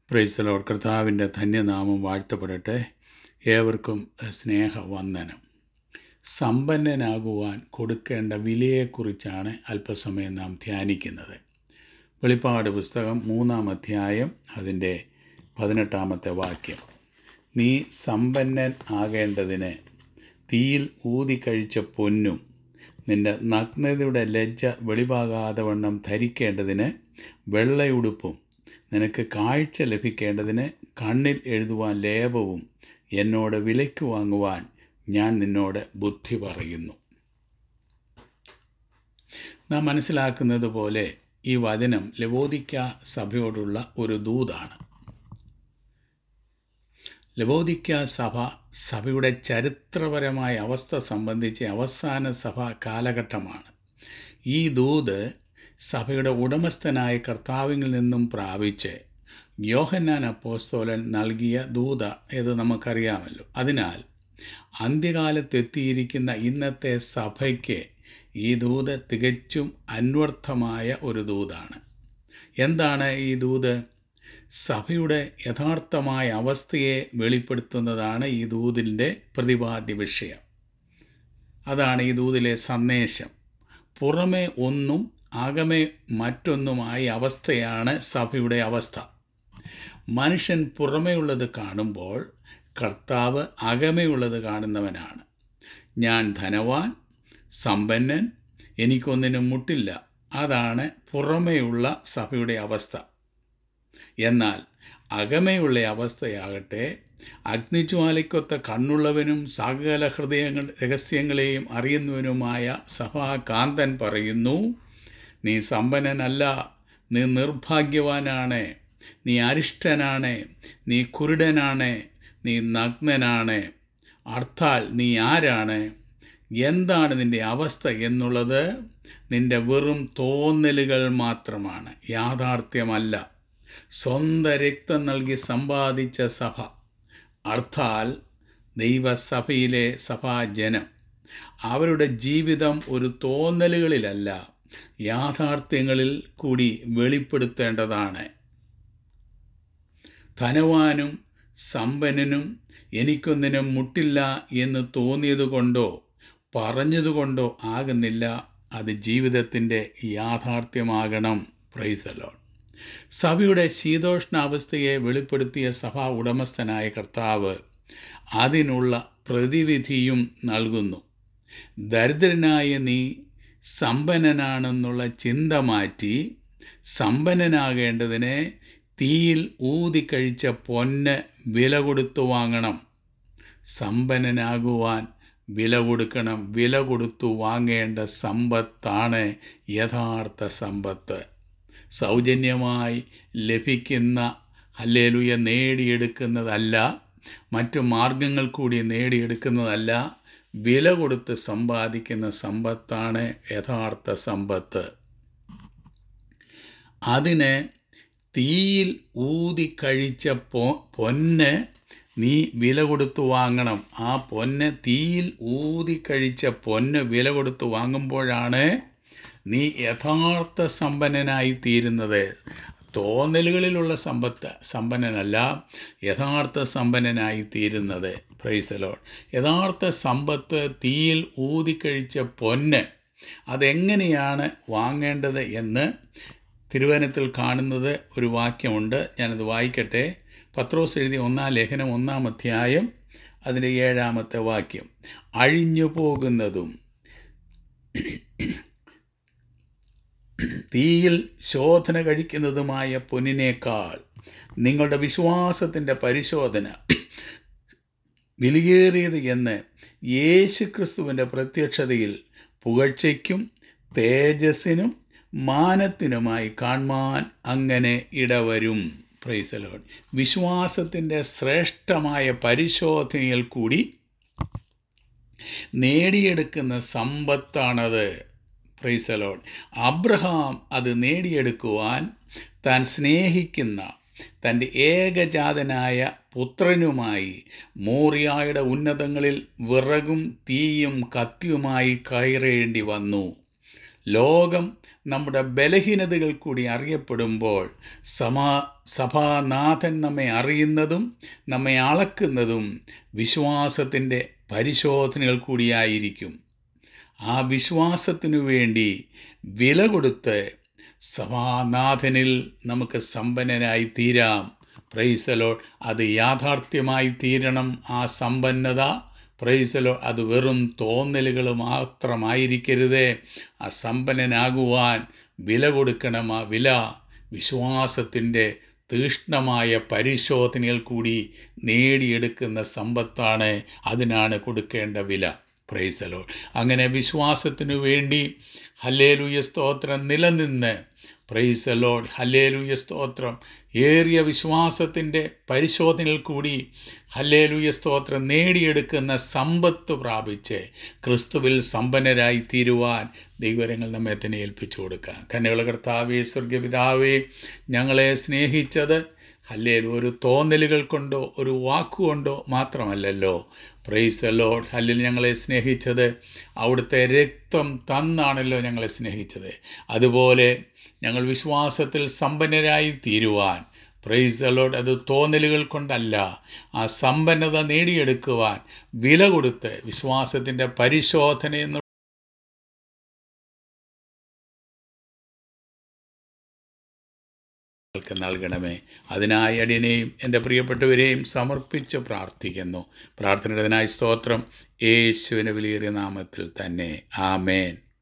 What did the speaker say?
Price the Lord. കർത്താവിൻ്റെ ധന്യനാമം വാഴ്ത്തപ്പെടട്ടെ. ഏവർക്കും സ്നേഹവന്ദനം. സമ്പന്നനാകുവാൻ കൊടുക്കേണ്ട വിലയെക്കുറിച്ചാണ് അല്പസമയം നാം ധ്യാനിക്കുന്നത്. വെളിപ്പാട് പുസ്തകം 3-ാം അധ്യായം അതിൻ്റെ 18-ാമത്തെ വാക്യം. നീ സമ്പന്നൻ ആകേണ്ടതിന് തീയിൽ ഊതിക്കഴിച്ച പൊന്നും നിന്റെ നഗ്നതയുടെ ലജ്ജ വെളിവാകാതെ വണ്ണം ധരിക്കേണ്ടതിന് വെള്ളയുടുപ്പും നിനക്ക് കാഴ്ച ലഭിക്കേണ്ടതിന് കണ്ണിൽ എഴുതുവാൻ ലേപവും എന്നോട് വിലയ്ക്ക് വാങ്ങുവാൻ ഞാൻ നിന്നോട് ബുദ്ധി പറയുന്നു. നാം മനസ്സിലാക്കുന്നത് പോലെ ഈ വചനം ലവോദിക്ക സഭയോടുള്ള ഒരു ദൂതാണ്. ലവോദിക്ക സഭയുടെ ചരിത്രപരമായ അവസ്ഥ സംബന്ധിച്ച അവസാന സഭ കാലഘട്ടമാണ്. ഈ ദൂത് സഭയുടെ ഉടമസ്ഥനായ കർത്താവിൽ നിന്നും പ്രാപിച്ച് യോഹന്നാൻ അപ്പോസ്തലൻ നൽകിയ ദൂത ഇത് നമുക്കറിയാമല്ലോ. അതിനാൽ അന്ത്യകാലത്തെത്തിയിരിക്കുന്ന ഇന്നത്തെ സഭയ്ക്ക് ഈ ദൂത് തികച്ചും അന്വർത്ഥമായ ഒരു ദൂതാണ്. എന്താണ് ഈ ദൂത്? സഭയുടെ യഥാർത്ഥമായ അവസ്ഥയെ വെളിപ്പെടുത്തുന്നതാണ് ഈ ദൂതിൻ്റെ പ്രതിപാദ്യ വിഷയം. അതാണ് ഈ ദൂതിലെ സന്ദേശം. പുറമെ ഒന്നും അകമേ മറ്റൊന്നുമായ അവസ്ഥയാണ് സഭയുടെ അവസ്ഥ. മനുഷ്യൻ പുറമേയുള്ളത് കാണുമ്പോൾ കർത്താവ് അകമേയുള്ളത് കാണുന്നവനാണ്. ഞാൻ ധനവാൻ, സമ്പന്നൻ, എനിക്കൊന്നിനും മുട്ടില്ല. അതാണ് പുറമേയുള്ള സഭയുടെ അവസ്ഥ. എന്നാൽ അകമേയുള്ള അവസ്ഥയാകട്ടെ, അഗ്നിജ്വാലയ്ക്കൊത്ത കണ്ണുള്ളവനും സകല രഹസ്യങ്ങളെയും അറിയുന്നവനുമായ സഭാകാന്തൻ പറയുന്നു, നീ സമ്പന്നനല്ല, നീ നിർഭാഗ്യവാനാണ്, നീ അരിഷ്ടനാണ്, നീ കുരുടനാണ്, നീ നഗ്നനാണ്. അർത്ഥാൽ നീ ആരാണ്? എന്താണ് നിൻ്റെ അവസ്ഥ എന്നുള്ളത് നിൻ്റെ വെറും തോന്നലുകൾ മാത്രമാണ്, യാഥാർത്ഥ്യമല്ല. സ്വന്തം രക്തം നൽകി സമ്പാദിച്ച സഭ, അർത്ഥാൽ ദൈവസഭയിലെ സഭാജനം, അവരുടെ ജീവിതം ഒരു തോന്നലുകളിലല്ല, യാഥാർത്ഥ്യങ്ങളിൽ കൂടി വെളിപ്പെടുത്തേണ്ടതാണ്. ധനവാനും സമ്പന്നനും എനിക്കൊന്നിനും മുട്ടില്ല എന്ന് തോന്നിയതുകൊണ്ടോ പറഞ്ഞതുകൊണ്ടോ ആകുന്നില്ല, അത് ജീവിതത്തിൻ്റെ യാഥാർത്ഥ്യമാകണം. Price the Lord. സഭയുടെ ശീതോഷ്ണാവസ്ഥയെ വെളിപ്പെടുത്തിയ സഭാ ഉടമസ്ഥനായ കർത്താവ് അതിനുള്ള പ്രതിവിധിയും നൽകുന്നു. ദരിദ്രനായ നീ സമ്പന്നനാണെന്നുള്ള ചിന്ത മാറ്റി സമ്പന്നനാകേണ്ടതിന് തീയിൽ ഊതിക്കഴിച്ച പൊന്ന് വില കൊടുത്തു വാങ്ങണം. സമ്പന്നനാകുവാൻ വില കൊടുക്കണം. വില കൊടുത്തു വാങ്ങേണ്ട സമ്പത്താണ് യഥാർത്ഥ സമ്പത്ത്. സൗജന്യമായി ലഭിക്കുന്ന, ഹല്ലേലൂയ, നേടിയെടുക്കുന്നതല്ല, മറ്റു മാർഗങ്ങൾ കൂടി നേടിയെടുക്കുന്നതല്ല, വില കൊടുത്ത് സമ്പാദിക്കുന്ന സമ്പത്താണ് യഥാർത്ഥ സമ്പത്ത്. അതിന് തീയിൽ ഊതിക്കഴിച്ച പൊന്ന് നീ വില കൊടുത്തു വാങ്ങണം. ആ പൊന്ന്, തീയിൽ ഊതിക്കഴിച്ച പൊന്ന് വില കൊടുത്തു വാങ്ങുമ്പോഴാണ് നീ യഥാർത്ഥ സമ്പന്നനായി തീരുന്നത്. തോന്നലുകളിലുള്ള സമ്പന്നനല്ല, യഥാർത്ഥ സമ്പന്നനായി തീരുന്നത്. Praise the Lord. യഥാർത്ഥ സമ്പത്ത്, തീയിൽ ഊതിക്കഴിച്ച പൊന്ന്, അതെങ്ങനെയാണ് വാങ്ങേണ്ടത് എന്ന് തിരുവചനത്തിൽ കാണുന്നത് ഒരു വാക്യമുണ്ട്. ഞാനത് വായിക്കട്ടെ. പത്രോസ് എഴുതിയ 1-ാം ലേഖനം 1-ാം അധ്യായം അതിൻ്റെ 7-ാമത്തെ വാക്യം. അഴിഞ്ഞു പോകുന്നതും തീയിൽ ശോധന കഴിക്കുന്നതുമായ പൊന്നിനേക്കാൾ നിങ്ങളുടെ വിശ്വാസത്തിൻ്റെ പരിശോധന വിലയേറിയത് എന്ന് യേശുക്രിസ്തുവിൻ്റെ പ്രത്യക്ഷതയിൽ പുകഴ്ചയ്ക്കും തേജസ്സിനും മാനത്തിനുമായി കാണുവാൻ അങ്ങനെ ഇടവരും. Price the Lord. വിശ്വാസത്തിൻ്റെ ശ്രേഷ്ഠമായ പരിശോധനയിൽ കൂടി നേടിയെടുക്കുന്ന സമ്പത്താണത്. Praise the Lord. അബ്രഹാം അത് നേടിയെടുക്കുവാൻ താൻ സ്നേഹിക്കുന്ന തൻ്റെ ഏകജാതനായ പുത്രനുമായി മോറിയായുടെ ഉന്നതങ്ങളിൽ വിറകും തീയും കത്തിയുമായി കയറേണ്ടി വന്നു. ലോകം നമ്മുടെ ബലഹീനതകൾ കൂടി അറിയപ്പെടുമ്പോൾ സഭാനാഥൻ നമ്മെ അറിയുന്നതും നമ്മെ അളക്കുന്നതും വിശ്വാസത്തിൻ്റെ പരിശോധനകൾ കൂടിയായിരിക്കും. ആ വിശ്വാസത്തിനു വേണ്ടി വില കൊടുത്ത് സഭാനാഥനിൽ നമുക്ക് സമ്പന്നനായി തീരാം. Praise the Lord. അത് യാഥാർത്ഥ്യമായി തീരണം. ആ സമ്പന്നത, പ്രൈസ് ദി ലോർഡ്, അത് വെറും തോന്നലുകൾ മാത്രമായിരിക്കരുത്. ആ സമ്പന്നനാകുവാൻ വില കൊടുക്കണം. ആ വില വിശ്വാസത്തിൻ്റെ തീഷ്ണമായ പരിശോധനകൾ കൂടി നേടിയെടുക്കുന്ന സമ്പത്താണ്. അതിനാണ് കൊടുക്കേണ്ട വില. Praise the Lord. അങ്ങനെ വിശ്വാസത്തിനു വേണ്ടി ഹല്ലേലൂയ സ്തോത്രം നിലനിന്ന്, പ്രൈസ് ദി ലോർഡ്, ഹല്ലേലൂയ സ്തോത്രം, ഏറിയ വിശ്വാസത്തിൻ്റെ പരിശോധനയിൽ കൂടി ഹല്ലേലൂയ സ്തോത്രം നേടിയെടുക്കുന്ന സമ്പത്ത് പ്രാപിച്ച് ക്രിസ്തുവിൽ സമ്പന്നരായി തീരുവാൻ ദൈവരങ്ങൾ നമ്മെ തന്നെ ഏൽപ്പിച്ചു കൊടുക്കുക. കന്യകളുടെ കർത്താവേ, സ്വർഗപിതാവേ, ഞങ്ങളെ സ്നേഹിച്ചത് ഒരു തോന്നലുകൾ കൊണ്ടോ ഒരു വാക്കുകൊണ്ടോ മാത്രമല്ലല്ലോ. Praise the Lord. ഞങ്ങളെ സ്നേഹിച്ചത് അവിടുത്തെ രക്തം തന്നാണല്ലോ ഞങ്ങളെ സ്നേഹിച്ചത്. അതുപോലെ ഞങ്ങൾ വിശ്വാസത്തിൽ സമ്പന്നരായി തീരുവാൻ, പ്രൈസ് ദി ലോർഡ്, അത് തോന്നലുകൾ കൊണ്ടല്ല, ആ സമ്പന്നത നേടിയെടുക്കുവാൻ വില കൊടുത്ത് വിശ്വാസത്തിൻ്റെ പരിശോധനയെന്ന് നൽകണമേ. അതിനായി അടിയനെയും എൻ്റെ പ്രിയപ്പെട്ടവരെയും സമർപ്പിച്ച് പ്രാർത്ഥിക്കുന്നു. പ്രാർത്ഥനയുടേതിനായി സ്തോത്രം. യേശുവിൻ്റെ വിലയേറിയ നാമത്തിൽ തന്നെ. ആമേൻ.